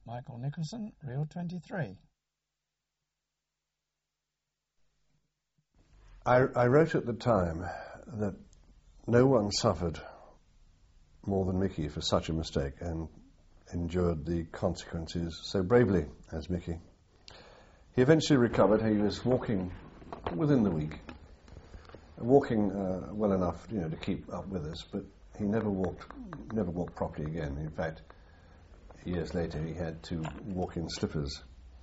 Michael Nicholson, Reel 23. I wrote at the time that no one suffered more than Mickey for such a mistake and endured the consequences so bravely as Mickey. He eventually recovered. He was walking within the week, walking well enough, to keep up with us, but he never walked properly again. In fact, years later he had to walk in slippers.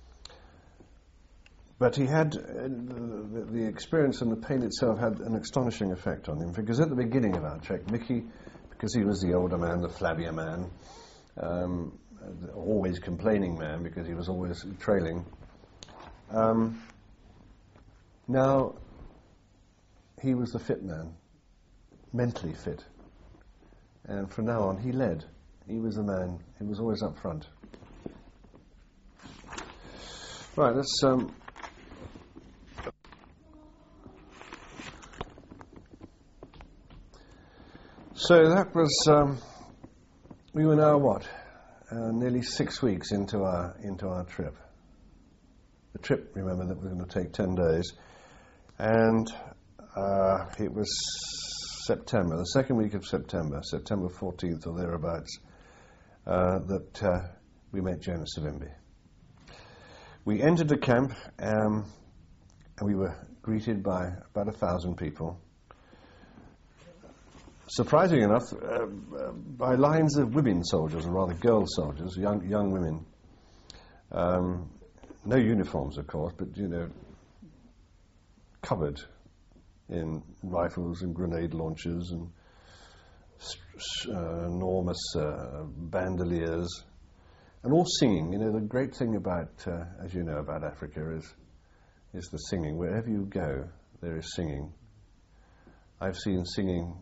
But he had, the experience and the pain itself had an astonishing effect on him, because at the beginning of our trek, Mickey, because he was the older man, the flabbier man, the always complaining man, because he was always trailing, now he was the fit man, mentally fit. And from now on, he led. He was the man. He was always up front. Right, let's... So that was... we were now, nearly 6 weeks into our trip. The trip, remember, that was going to take 10 days. And it was September, the second week of September 14th or thereabouts, that we met Jonas Savimbi. We entered the camp and we were greeted by about 1,000 people. Surprisingly enough, by lines of women soldiers, or rather girl soldiers, young women. No uniforms, of course, but, covered in rifles and grenade launchers and enormous bandoliers, and all singing. The great thing about, as you know, about Africa is the singing. Wherever you go, there is singing. I've seen singing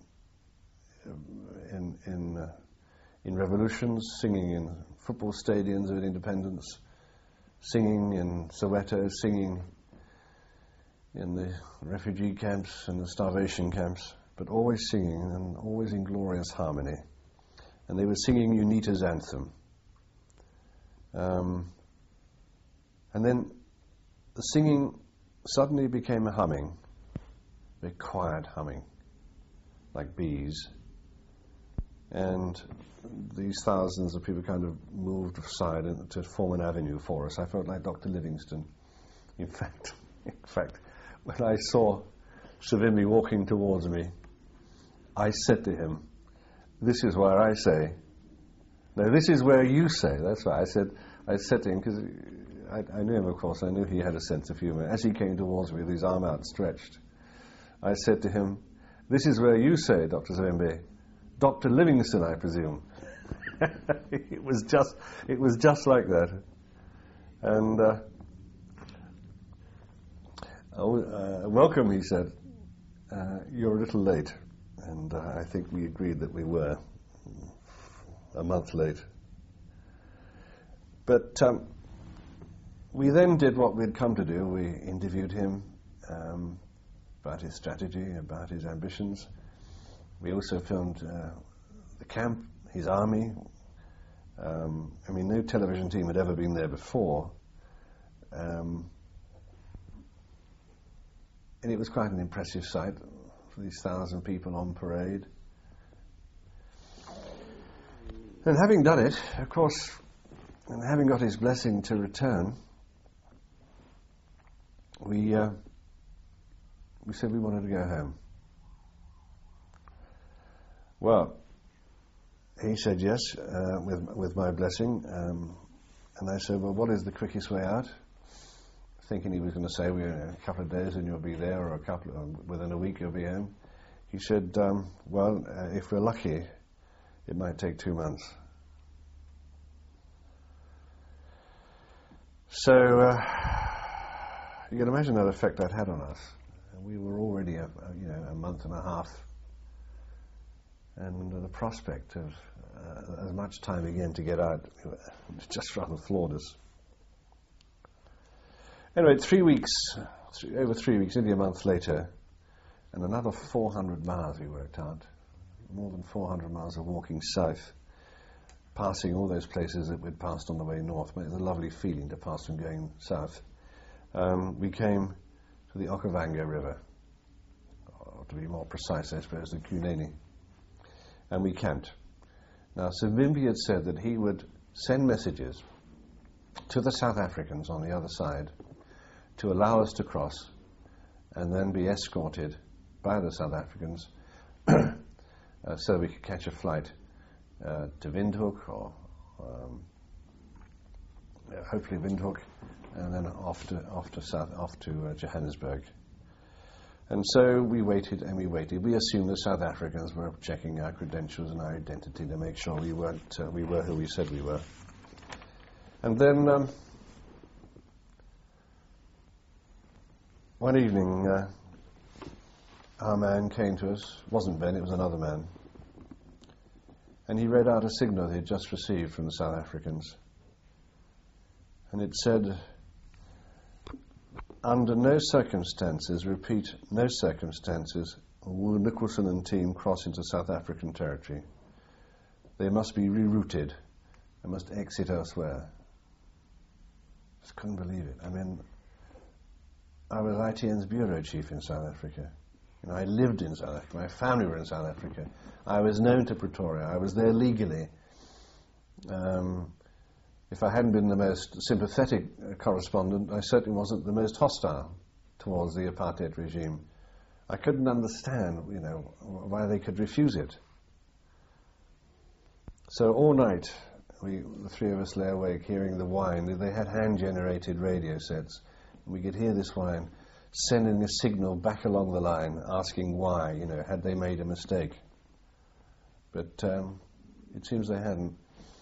in revolutions, singing in football stadiums of independence, singing in Soweto, singing in the refugee camps and the starvation camps, but always singing and always in glorious harmony. And they were singing UNITA's anthem. And then the singing suddenly became a humming, a very quiet humming, like bees. And these thousands of people kind of moved aside to form an avenue for us. I felt like Dr. Livingstone. In fact, when I saw Savimbi walking towards me, I said to him, "This is where I say." No, this is where you say. That's right. I said to him, because I knew him, of course. I knew he had a sense of humor. As he came towards me with his arm outstretched, I said to him, "This is where you say, Dr. Savimbi. Dr. Livingstone, I presume." It was just like that. And welcome, he said. You're a little late. And I think we agreed that we were a month late. But we then did what we'd come to do. We interviewed him about his strategy, about his ambitions. We also filmed the camp, his army. No television team had ever been there before. And it was quite an impressive sight for these 1,000 people on parade. And having done it, of course, and having got his blessing to return, we said we wanted to go home. Well, he said yes, with my blessing, and I said, "Well, what is the quickest way out?" Thinking he was going to say, "A couple of days and you'll be there, or within a week you'll be home." He said, "Well, if we're lucky, it might take 2 months." So you can imagine that effect that had on us. We were already a month and a half, and the prospect of as much time again to get out just rather floored us. Anyway, 3 weeks, over 3 weeks, nearly a month later, and another 400 miles we worked out, more than 400 miles of walking south. passing all those places that we'd passed on the way north. It was a lovely feeling to pass from going south. We came to the Okavango River, or to be more precise, I suppose, the Kunene, and we camped. Now, Savimbi had said that he would send messages to the South Africans on the other side to allow us to cross and then be escorted by the South Africans so we could catch a flight to Windhoek, or hopefully Windhoek, and then off to Johannesburg. And so we waited and we waited. We assumed the South Africans were checking our credentials and our identity to make sure we were who we said we were. And then one evening, our man came to us. It wasn't Ben, it was another man. And he read out a signal he had just received from the South Africans. And it said, under no circumstances, repeat, no circumstances, will Nicholson and team cross into South African territory. They must be rerouted. They must exit elsewhere. Just couldn't believe it. I mean, I was ITN's bureau chief in South Africa. You know, I lived in South Africa. My family were in South Africa. I was known to Pretoria. I was there legally. If I hadn't been the most sympathetic correspondent, I certainly wasn't the most hostile towards the apartheid regime. I couldn't understand, you know, why they could refuse it. So all night, the three of us lay awake hearing the whine. They had hand-generated radio sets. We could hear this whine sending a signal back along the line, asking why, you know, had they made a mistake. But it seems they hadn't.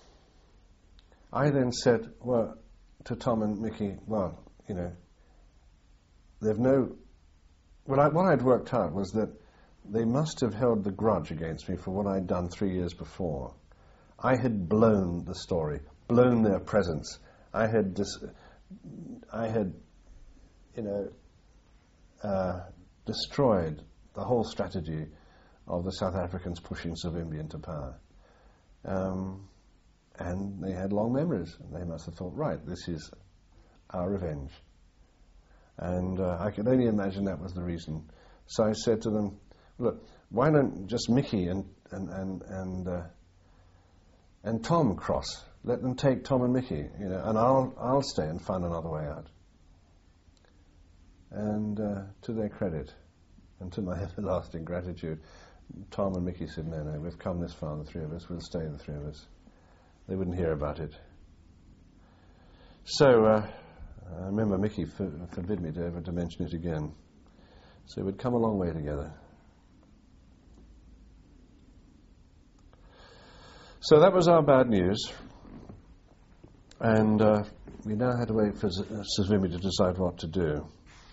I then said, well, to Tom and Mickey, well, you know, they've no... what I'd worked out was that they must have held the grudge against me for what I'd done 3 years before. I had blown the story, blown their presence. I had destroyed the whole strategy of the South Africans pushing Savimbi into power. And they had long memories. And they must have thought, right, this is our revenge. And I could only imagine that was the reason. So I said to them, look, why don't just Mickey and Tom cross? Let them take Tom and Mickey, you know, and I'll stay and find another way out. And to their credit, and to my everlasting gratitude, Tom and Mickey said, no, we've come this far, the three of us, we'll stay, the three of us. They wouldn't hear about it. So I remember Mickey forbid me to ever to mention it again. So we'd come a long way together. So that was our bad news. And we now had to wait for Savimbi to decide what to do.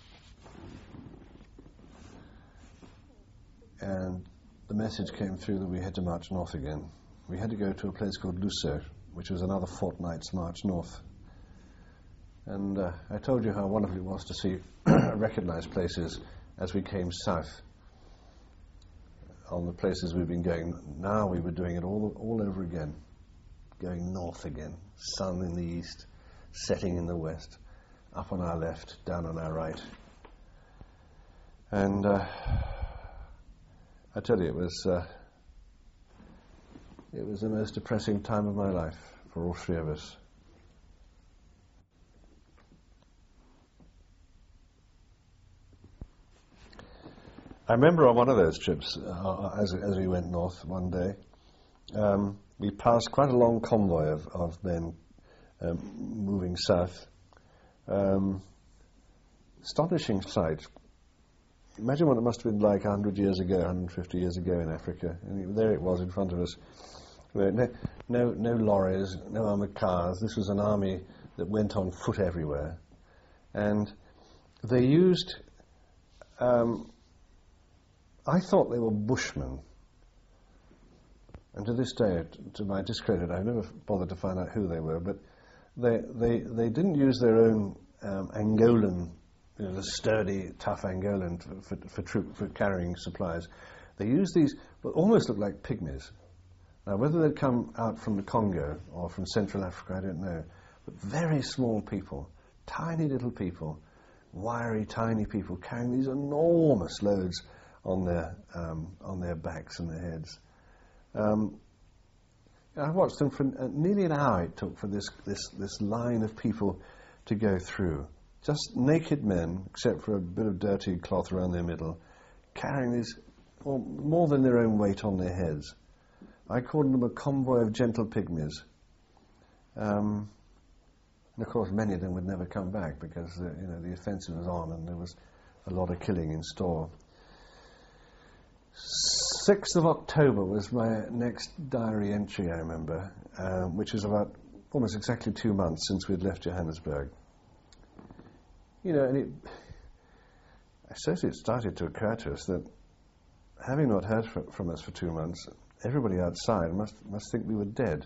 And the message came through that we had to march north again. We had to go to a place called Luso, which was another fortnight's march north. And I told you how wonderful it was to see recognized places as we came south on the places we've been going. Now we were doing it all over again, going north again. Sun in the east, setting in the west, up on our left, down on our right. And I tell you, it was the most depressing time of my life for all three of us. I remember on one of those trips, as we went north one day, we passed quite a long convoy of men moving south. Astonishing sight. Imagine what it must have been like 100 years ago, 150 years ago in Africa. And there it was in front of us. No lorries, no armoured cars. This was an army that went on foot everywhere. And they used... I thought they were Bushmen. And to this day, to my discredit, I've never bothered to find out who they were, but they didn't use their own Angolan, you know, the sturdy, tough Angolan for carrying supplies. They used these, what almost looked like pygmies. Now, whether they'd come out from the Congo or from Central Africa, I don't know. But very small people, tiny little people, wiry, tiny people, carrying these enormous loads on their backs and their heads. I watched them for nearly an hour it took for this line of people to go through. Just naked men, except for a bit of dirty cloth around their middle, carrying these, more than their own weight on their heads. I called them a convoy of gentle pygmies. And of course many of them would never come back because the offensive was on and there was a lot of killing in store. 6th of October was my next diary entry, I remember, which was about almost exactly 2 months since we'd left Johannesburg. And I suppose it started to occur to us that having not heard from us for 2 months, everybody outside must think we were dead.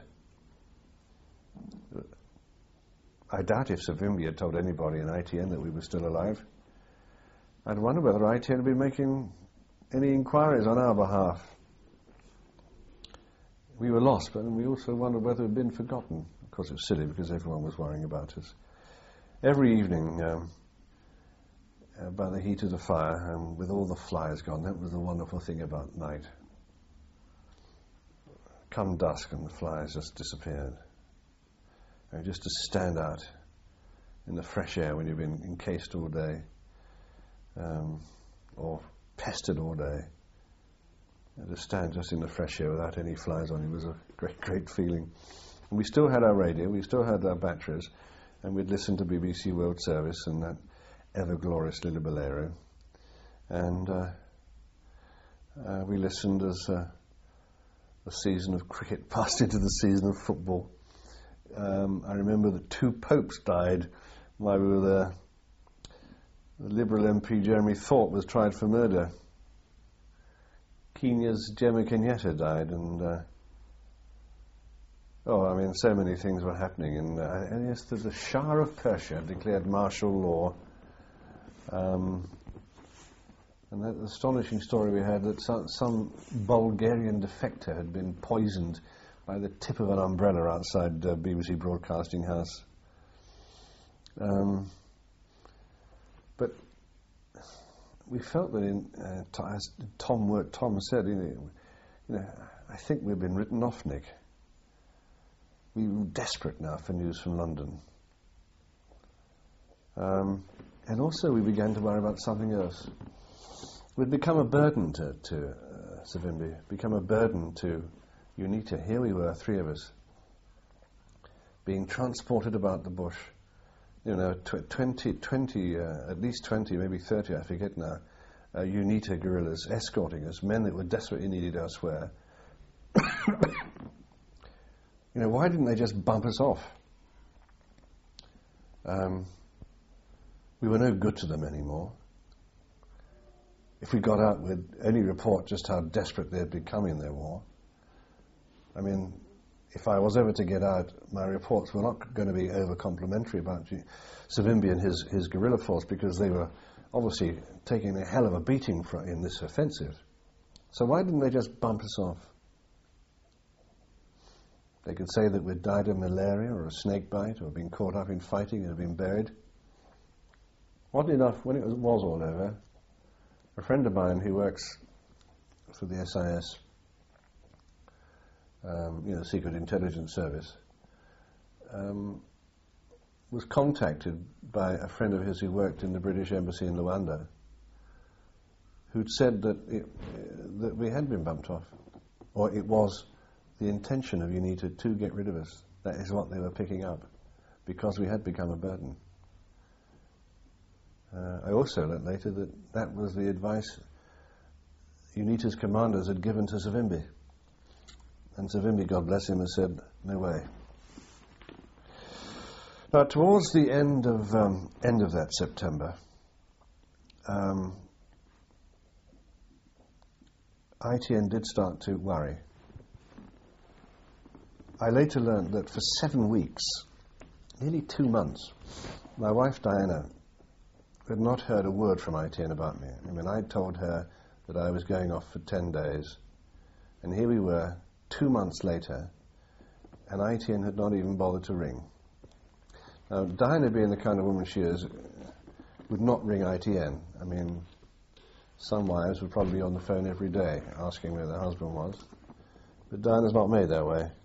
I doubt if Savimbi had told anybody in ITN that we were still alive. I'd wonder whether ITN had been making any inquiries on our behalf. We were lost, but we also wondered whether we'd been forgotten. Of course, it was silly because everyone was worrying about us. Every evening, by the heat of the fire, with all the flies gone, that was the wonderful thing about night. Come dusk and the flies just disappeared. Just to stand out in the fresh air when you've been encased all day, or pestered all day. To stand just in the fresh air without any flies on it was a great, great feeling. And we still had our radio, we still had our batteries, and we'd listen to BBC World Service and that ever-glorious Lilla Bolero. And we listened as the season of cricket passed into the season of football. I remember that 2 popes died while we were there. The Liberal MP Jeremy Thorpe was tried for murder. Kenya's Jomo Kenyatta died, and so many things were happening. And yes, the Shah of Persia declared martial law. And that astonishing story we had that some Bulgarian defector had been poisoned by the tip of an umbrella outside BBC Broadcasting House. But we felt that as Tom said, I think we've been written off, Nick. We were desperate now for news from London. And also we began to worry about something else. We'd become a burden to Savimbi, become a burden to UNITA. Here we were, 3 of us, being transported about the bush. 20, at least 20, maybe 30, I forget now, UNITA guerrillas escorting us, men that were desperately needed elsewhere. Why didn't they just bump us off? We were no good to them anymore. If we got out, we'd only report just how desperate they'd become in their war. If I was ever to get out, my reports were not going to be over-complimentary about Savimbi and his guerrilla force, because they were obviously taking a hell of a beating in this offensive. So why didn't they just bump us off? They could say that we'd died of malaria or a snake bite or been caught up in fighting and had been buried. Oddly enough, when it was all over, a friend of mine who works for the SIS, Secret Intelligence Service, was contacted by a friend of his who worked in the British Embassy in Luanda, who'd said that we had been bumped off, or it was the intention of UNITA to get rid of us. That is what they were picking up, because we had become a burden. I also learnt later that was the advice UNITA's commanders had given to Savimbi. And Savimbi, God bless him, has said, no way. Now, towards the end of that September, ITN did start to worry. I later learnt that for 7 weeks, nearly 2 months, my wife Diana had not heard a word from ITN about me. I told her that I was going off for 10 days, and here we were, 2 months later, and ITN had not even bothered to ring. Now, Diana, being the kind of woman she is, would not ring ITN. I mean, some wives would probably be on the phone every day asking where their husband was. But Diana's not made that way.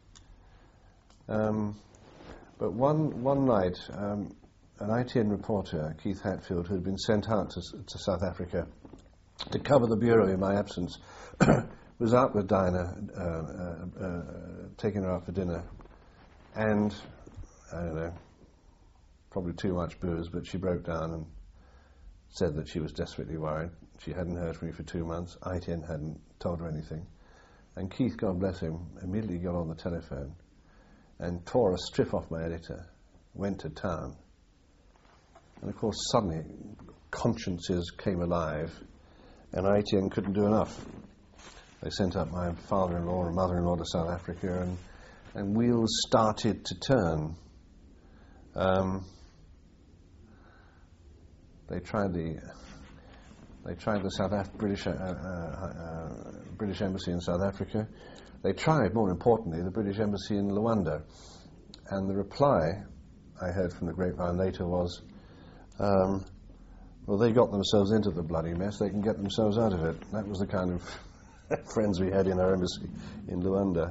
But one night, an ITN reporter, Keith Hatfield, who had been sent out to South Africa to cover the bureau in my absence, was out with Diana, taking her out for dinner, and, I don't know, probably too much booze, but she broke down and said that she was desperately worried. She hadn't heard from me for 2 months. ITN hadn't told her anything. And Keith, God bless him, immediately got on the telephone and tore a strip off my editor, went to town. And of course, suddenly, consciences came alive, and ITN couldn't do enough. They sent up my father-in-law and mother-in-law to South Africa, and wheels started to turn. They tried the British Embassy in South Africa. They tried, more importantly, the British Embassy in Luanda. And the reply I heard from the grapevine later was, well, they got themselves into the bloody mess, they can get themselves out of it. That was the kind of friends we had in our embassy in Luanda.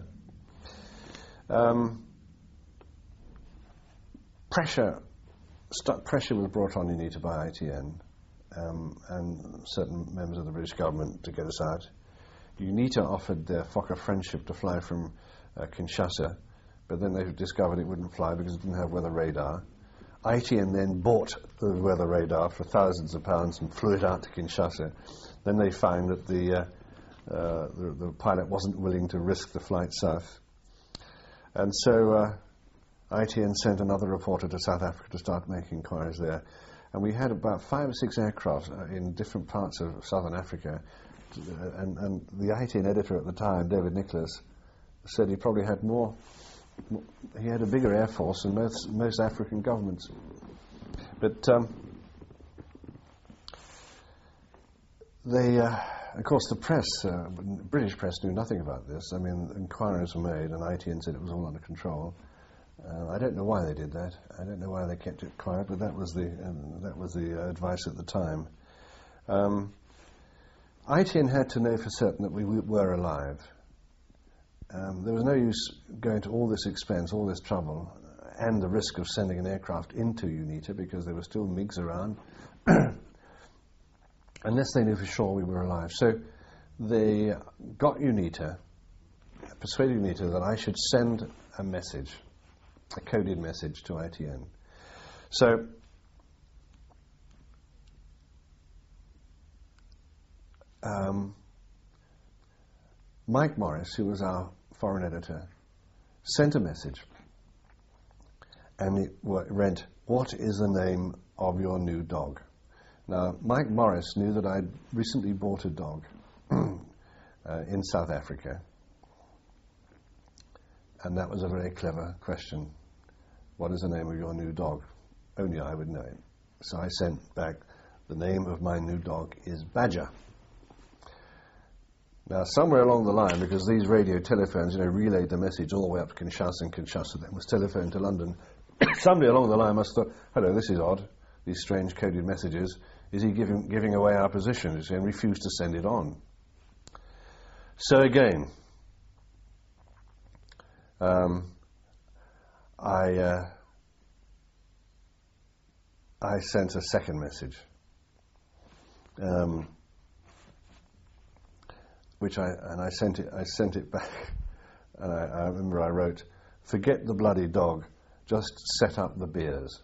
Pressure was brought on UNITA by ITN and certain members of the British government to get us out. UNITA offered their Fokker Friendship to fly from Kinshasa, but then they discovered it wouldn't fly because it didn't have weather radar. ITN then bought the weather radar for thousands of pounds and flew it out to Kinshasa. Then they found that the pilot wasn't willing to risk the flight south. And so ITN sent another reporter to South Africa to start making inquiries there. And we had about 5 or 6 aircraft in different parts of southern Africa. And the ITN editor at the time, David Nicholas, said he probably had he had a bigger air force than most African governments. But of course, the press, British press, knew nothing about this. I mean, inquiries were made, and ITN said it was all under control. I don't know why they did that. I don't know why they kept it quiet, but that was the advice at the time. ITN had to know for certain that we were alive. There was no use going to all this expense, all this trouble, and the risk of sending an aircraft into UNITA because there were still MiGs around, unless they knew for sure we were alive. So they got UNITA, persuaded UNITA that I should send a message, a coded message to ITN. So Mike Morris, who was our foreign editor, sent a message, and it read, "What is the name of your new dog?" Now, Mike Morris knew that I'd recently bought a dog in South Africa, and that was a very clever question. What is the name of your new dog? Only I would know it. So I sent back, the name of my new dog is Badger. Now, somewhere along the line, because these radio telephones, relayed the message all the way up to Kinshasa, and Kinshasa then was telephoned to London, somebody along the line must have thought, hello, this is odd, these strange coded messages. Is he giving away our position? And refused to send it on. So again, I sent a second message, which I sent it back, and I remember I wrote, "Forget the bloody dog, just set up the beers."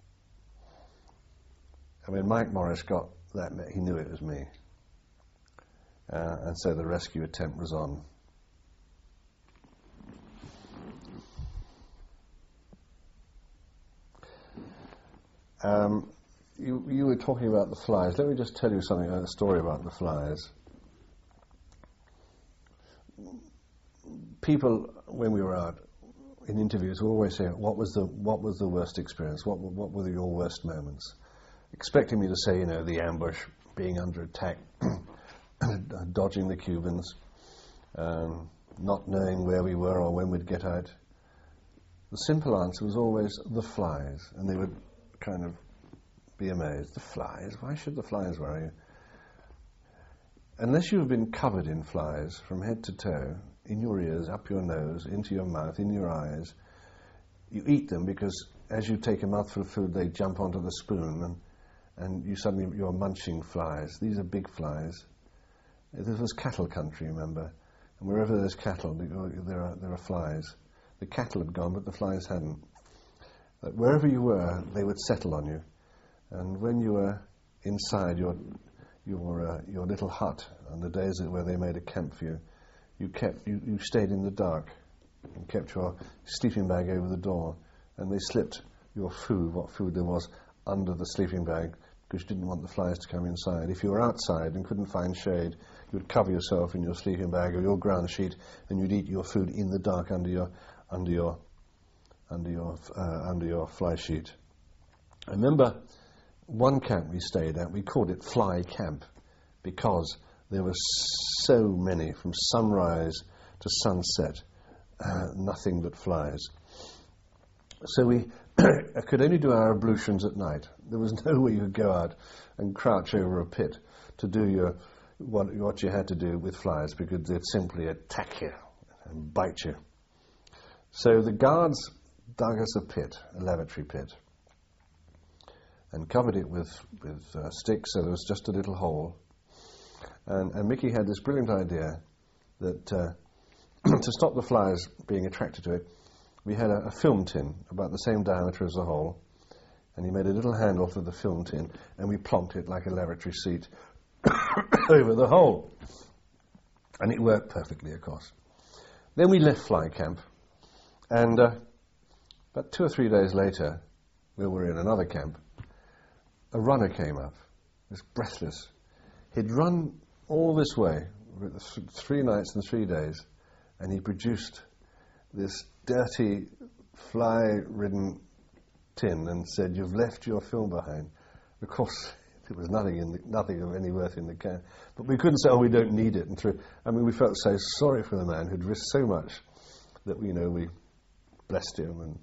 I mean, Mike Morris got that, he knew it was me, and so the rescue attempt was on. You were talking about the flies. Let me just tell you something, a story about the flies. People, when we were out in interviews, will always say, "What was the worst experience? What were your worst moments?" Expecting me to say, the ambush, being under attack, dodging the Cubans, not knowing where we were or when we'd get out, the simple answer was always the flies, and they would kind of be amazed. The flies? Why should the flies worry you? Unless you've been covered in flies from head to toe, in your ears, up your nose, into your mouth, in your eyes, you eat them because as you take a mouthful of food, they jump onto the spoon, and you're munching flies. These are big flies. This was cattle country, remember? And wherever there's cattle, there are flies. The cattle had gone, but the flies hadn't. But wherever you were, they would settle on you. And when you were inside your little hut on the days where they made a camp for you, you stayed in the dark and kept your sleeping bag over the door, and they slipped your food, what food there was, under the sleeping bag because you didn't want the flies to come inside. If you were outside and couldn't find shade, you would cover yourself in your sleeping bag or your ground sheet, and you'd eat your food in the dark under your fly sheet. I remember one camp we stayed at, we called it Fly Camp because there were so many, from sunrise to sunset, nothing but flies. So we could only do our ablutions at night. There was no way you could go out and crouch over a pit to do what you had to do with flies, because they'd simply attack you and bite you. So the guards dug us a pit, a lavatory pit, and covered it with sticks, so there was just a little hole. And Mickey had this brilliant idea that to stop the flies being attracted to it, we had a film tin about the same diameter as the hole, and he made a little handle for the film tin, and we plonked it like a lavatory seat over the hole. And it worked perfectly, of course. Then we left Fly Camp, and about 2 or 3 days later, we were in another camp, a runner came up. He was breathless. He'd run all this way, 3 nights and 3 days, and he produced this dirty, fly-ridden tin and said, "You've left your film behind." Of course, there was nothing of any worth in the can. But we couldn't say, "Oh, we don't need it." We felt so sorry for the man who'd risked so much that we blessed him and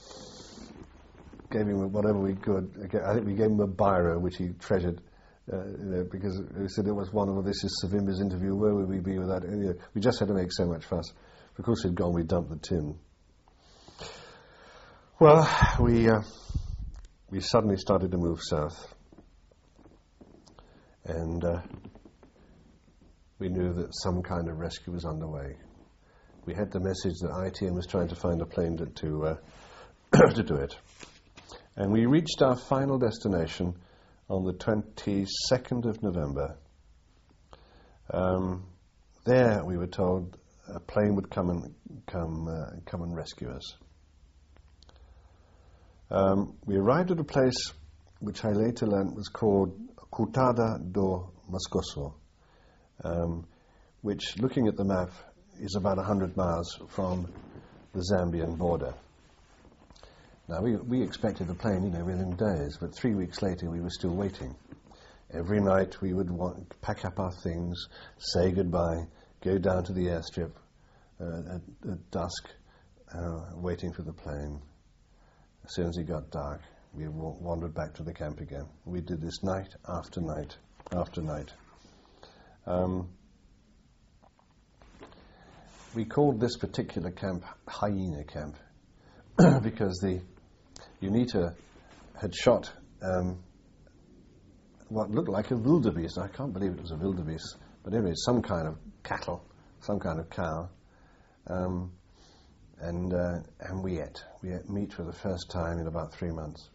gave him whatever we could. I think we gave him a biro, which he treasured, because he said it was this is Savimbi's interview. Where would we be without it? We just had to make so much fuss. Of course, he'd gone. We dumped the tin. Well, we suddenly started to move south, and we knew that some kind of rescue was underway. We had the message that ITM was trying to find a plane to do it. And we reached our final destination on the 22nd of November. There, we were told, a plane would come and rescue us. We arrived at a place which I later learned was called Cutada do Moscoso, which, looking at the map, is about 100 miles from the Zambian border. Now, we expected the plane, within days, but 3 weeks later we were still waiting. Every night we would pack up our things, say goodbye, go down to the airstrip at dusk, waiting for the plane. As soon as it got dark, we wandered back to the camp again. We did this night after night after night. We called this particular camp Hyena Camp because the UNITA had shot what looked like a wildebeest. I can't believe it was a wildebeest, but anyway, some kind of cattle, some kind of cow. And we ate meat for the first time in about 3 months.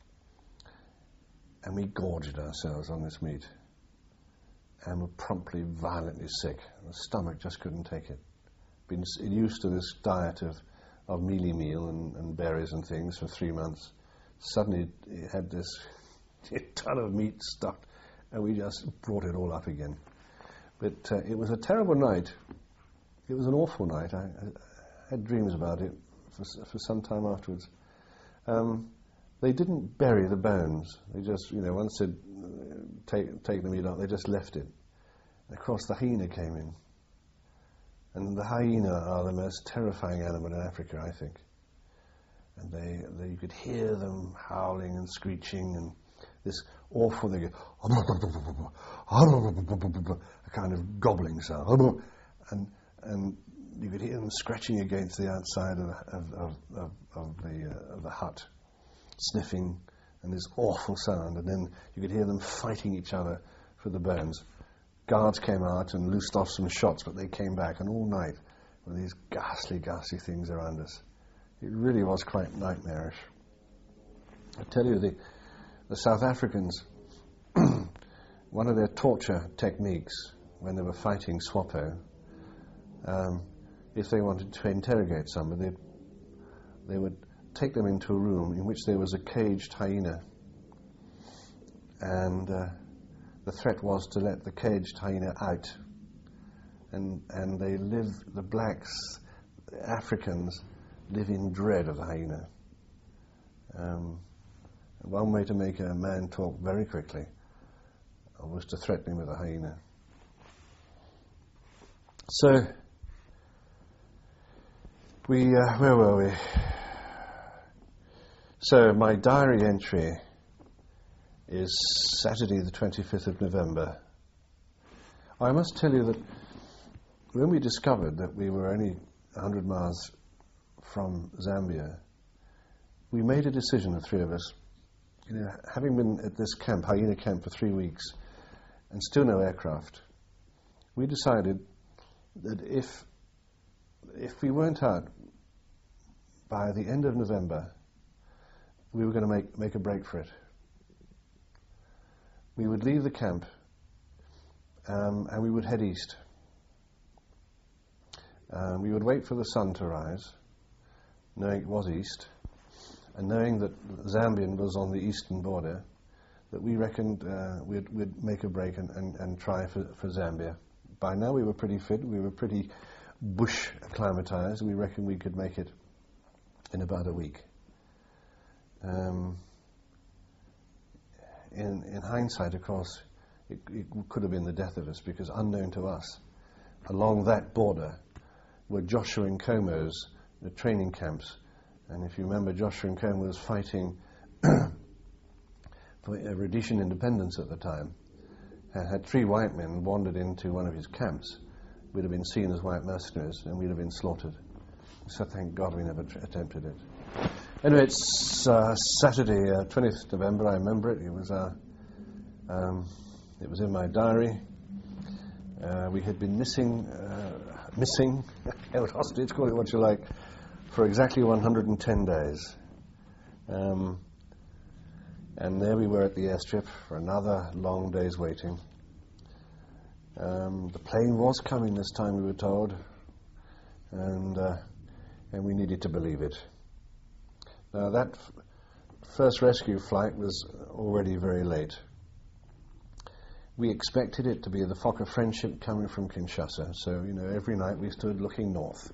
And we gorged ourselves on this meat and were promptly violently sick. The stomach just couldn't take it. Been used to this diet of mealie meal and berries and things for 3 months. Suddenly it had this ton of meat stuffed, and we just brought it all up again. But it was a terrible night. It was an awful night. I had dreams about it for some time afterwards. They didn't bury the bones. They just, once they'd take the meat out, they just left it. And of course the hyena came in. And the hyena are the most terrifying animal in Africa, I think. And you could hear them howling and screeching, and this awful, they go, a kind of gobbling sound, and you could hear them scratching against the outside of the hut, sniffing, and this awful sound, and then you could hear them fighting each other for the bones. Guards came out and loosed off some shots, but they came back, and all night were these ghastly, ghastly things around us. It really was quite nightmarish. I tell you, the South Africans, one of their torture techniques when they were fighting SWAPO, if they wanted to interrogate somebody, they would take them into a room in which there was a caged hyena, and the threat was to let the caged hyena out, and the blacks, the Africans, live in dread of the hyena. One way to make a man talk very quickly was to threaten him with a hyena. So, where were we? So, my diary entry is Saturday the 25th of November. I must tell you that when we discovered that we were only 100 miles from Zambia, we made a decision, the three of us. You know, having been at this camp, hyena camp, for 3 weeks, and still no aircraft, we decided that if we weren't out by the end of November, we were going to make a break for it. We would leave the camp and we would head east. We would wait for the sun to rise, knowing it was east, and knowing that Zambian was on the eastern border, that we reckoned we'd make a break and try for Zambia. By now we were pretty fit, we were pretty bush acclimatized. We reckoned we could make it in about a week. In hindsight, of course, it could have been the death of us, because unknown to us, along that border were Joshua Nkomo's the training camps. And if you remember, Joshua Nkomo was fighting for Rhodesian independence at the time, and had 3 white men wandered into one of his camps. We'd have been seen as white mercenaries, and we'd have been slaughtered. So thank God we never attempted it. Anyway, it's Saturday, 20th November. I remember it. It was in my diary. We had been missing, held hostage, call it what you like, for exactly 110 days. And there we were at the airstrip for another long day's waiting. The plane was coming this time, we were told, and we needed to believe it. Now, that first rescue flight was already very late. We expected it to be the Fokker Friendship coming from Kinshasa, so, you know, every night we stood looking north.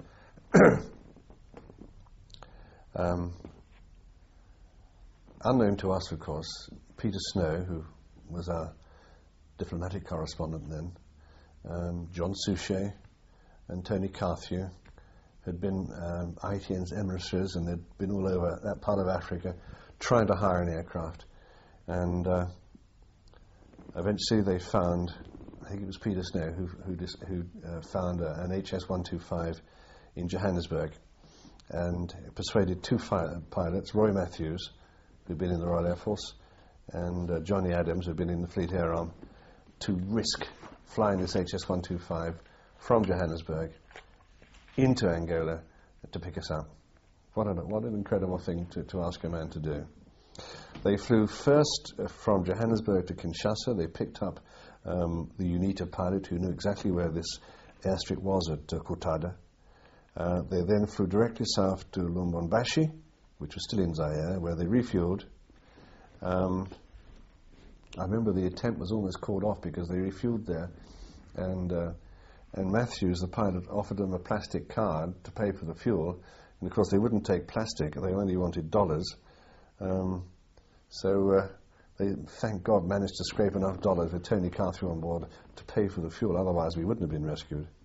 Unknown to us, of course, Peter Snow, who was our diplomatic correspondent then, John Suchet and Tony Carthew had been ITN's emissaries, and they'd been all over that part of Africa trying to hire an aircraft. And eventually they found, I think it was Peter Snow who found an HS-125 in Johannesburg, and persuaded 2 pilots, Roy Matthews, who'd been in the Royal Air Force, and Johnny Adams, who'd been in the Fleet Air Arm, to risk flying this HS-125 from Johannesburg into Angola to pick us up. What an incredible thing to ask a man to do. They flew first from Johannesburg to Kinshasa. They picked up the UNITA pilot who knew exactly where this airstrip was at Kutada. They then flew directly south to Lubumbashi, which was still in Zaire, where they refueled. I remember the attempt was almost called off because they refueled there, and Matthews, the pilot, offered them a plastic card to pay for the fuel, and of course they wouldn't take plastic, they only wanted dollars. So they, thank God, managed to scrape enough dollars with Tony Carthew on board to pay for the fuel, otherwise we wouldn't have been rescued.